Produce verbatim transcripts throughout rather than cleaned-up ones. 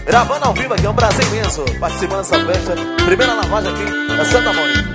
Gravando ao vivo aqui, é um prazer imenso participando dessa festa. Primeira lavagem aqui na Santa Mônica.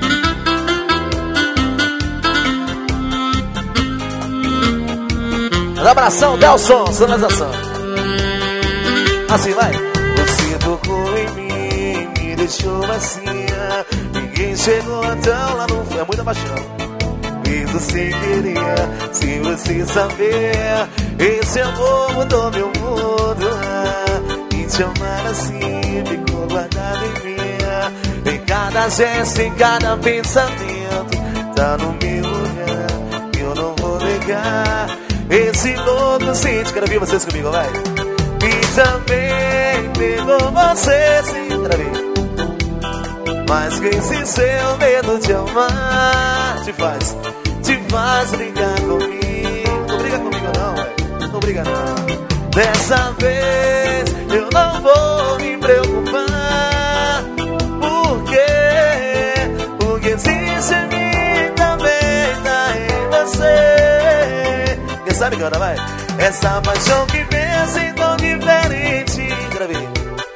Um abração, Delson, sonorização. Assim vai. Você tocou em mim, me deixou macia. Ninguém chegou tão lá no... É muita paixão. Fiz sem querer, sem você saber. Esse amor mudou meu mundo. E te amar assim ficou guardado em mim. Em cada gesto, em cada pensamento, tá no meu lugar, eu não vou negar. Esse louco sente, quero ver vocês comigo, vai. E também pegou você sem trazer. Mas que esse seu medo de amar te faz, te faz brigar comigo. Não briga comigo não, véi. Não briga não. Dessa vez eu não vou me preocupar. Por quê? Porque existe em mim também tá em você. Quem sabe agora, vai? Essa paixão que pensa em tão diferente. Gravei.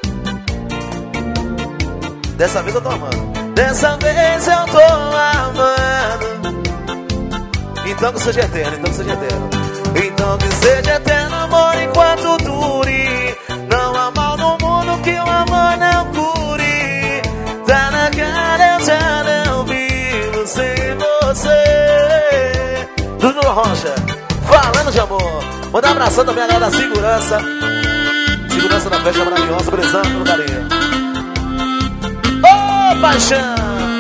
Dessa vez eu tô amando. Dessa vez eu tô amando. Então que seja eterno, então que seja eterno. Então que seja eterno amor enquanto dure. Não há mal no mundo que o amor não cure. Tá na cara, eu já não vivo sem você. Dudu Rocha, falando de amor. Manda um abração também a galera da segurança. Segurança da festa maravilhosa, prezando pelo carinho. Ô, paixão!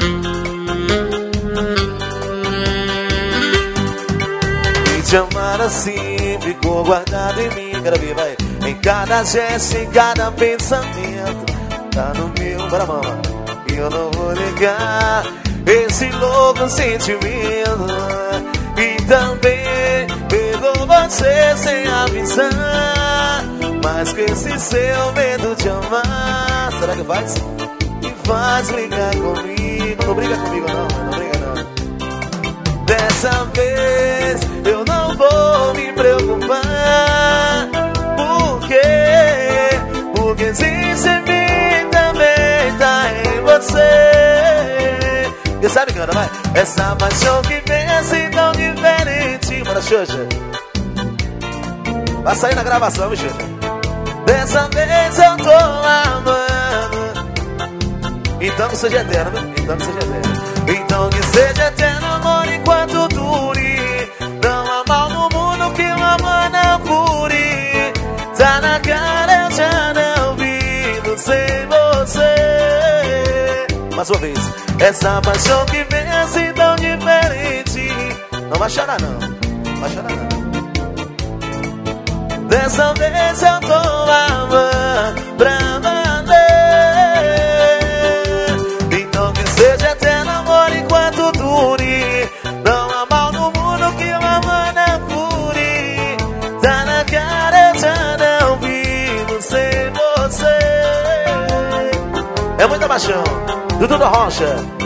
E te amar assim ficou guardado em mim. Quero ver, vai. Em cada gesto, em cada pensamento, tá no meu bramão. E eu não vou negar esse louco sentimento. E também pegou você sem avisar. Mas que esse seu medo de amar, será que faz? Me faz brigar comigo. Não briga comigo não, não briga não. Dessa vez eu não vou me preocupar. Por quê? Porque existe em mim também tá em você. E sabe, cara, vai? Essa paixão que pensa em tão diferente. Bora, Xuxa. Vai sair na gravação, viu, Xuxa? Dessa vez eu tô amando. Então que seja eterno, viu? Então que seja eterno. Então que seja eterno amor enquanto dure. Não há mal no mundo que o amor não cure. Tá na cara, eu já não vivo sem você. Mais uma vez. Essa paixão que vem assim tão diferente. Não vai chorar não, não vai chorar não. Dessa vez eu tô amando pra valer. Então que seja eterno amor enquanto dure. Não há mal no mundo que o amor não cure. Tá na cara, eu já não vivo sem você. É muita paixão. Dudu Rocha.